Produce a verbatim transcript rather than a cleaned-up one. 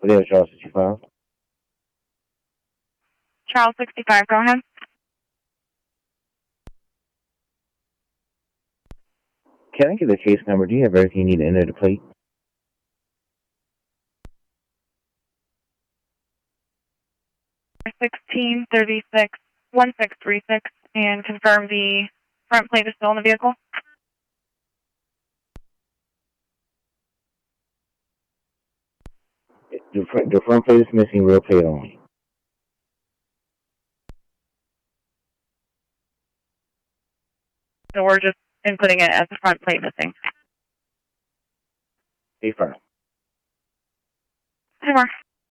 What do you have, Charles sixty-five? Charles sixty-five, go ahead. Can I get the case number? Do you have everything you need to enter the plate? sixteen thirty-six one six three six and confirm the front plate is still in the vehicle. The front, the front plate is missing, rear plate only. So we're just inputting it as the front plate missing. Hey, firm. Hi, Mark.